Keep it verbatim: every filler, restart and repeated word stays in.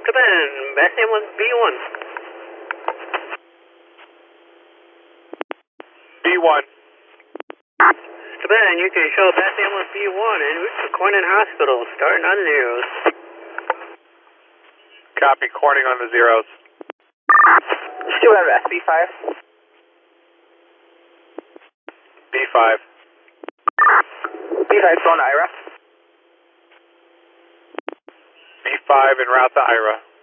Japan, best ambulance B one. B one. Japan, you can show best ambulance B one and route to Corning Hospital, starting on zeros. Copy, Corning on the zeros. Still have S B five. B five. B five going to I R A. B five en route to I R A.